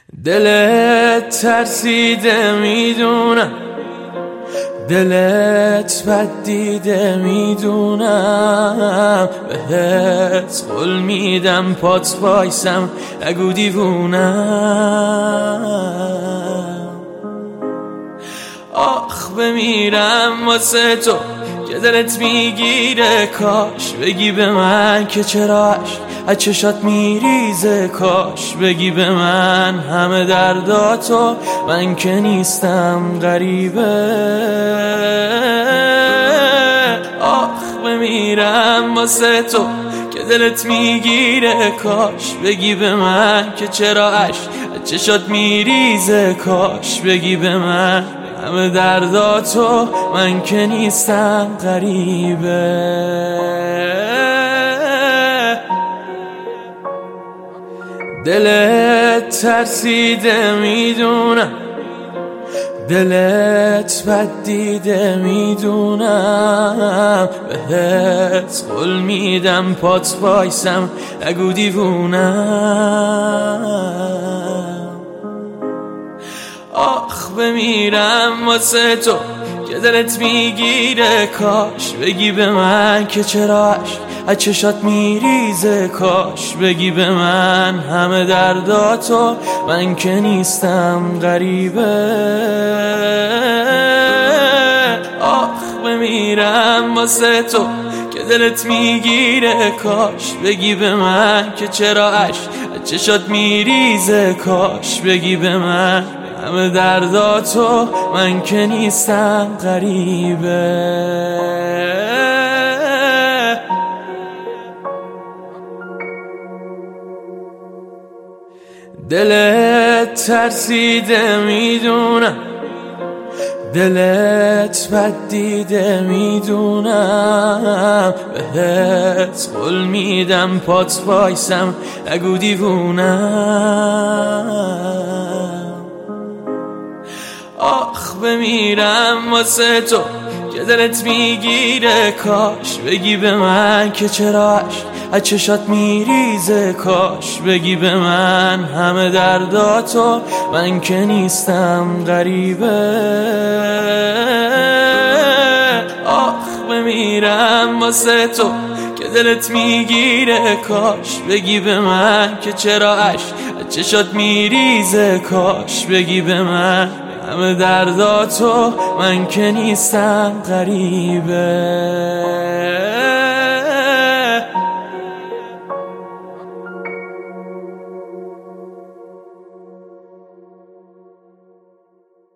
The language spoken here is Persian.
دلت ترسیده میدونم، دلت بد دیده میدونم، بهت قول میدم پات وایسم نگو دیوونم. آخ بمیرم واسه تو که دلت میگیره، کاش بگی به من که چرا از چشات میریزه، کاش بگی به من همه درداتو، من که نیستم غریبه. آخ بمیرم واسه تو که دلت میگیره، کاش بگی به من که چرا از چشات میریزه، کاش بگی به من همه درداتو، من که نیستم غریبه. دلت ترسیده میدونم، دلت بد دیده میدونم، بهت قول میدم پات وایسم نگو دیوونم. آخ بمیرم واسه تو که دلت میگیره، کاش بگی به من که چرا از چشات میریزه، کاش بگی به من همه درداتو، من که نیستم غریبه. آخ بمیرم واسه تو که دلت میگیره، کاش بگی به من که چرا از چشات میریزه، کاش بگی به من همه درداتو، من که نیستم غریبه. دلت ترسیده میدونم، دلت بد دیده میدونم، بهت قول میدم پات وایسم نگو دیوونم. آخ بمیرم واسه تو که دلت میگیره، کاش بگی به من که چرا از چشات میریزه، کاش بگی به من همه درداتو، من که نیستم غریبه. آخ بمیرم واسه تو که دلت میگیره، کاش بگی به من که چرا از چشات میریزه، کاش بگی به من همه درداتو، من که نیستم غریبه.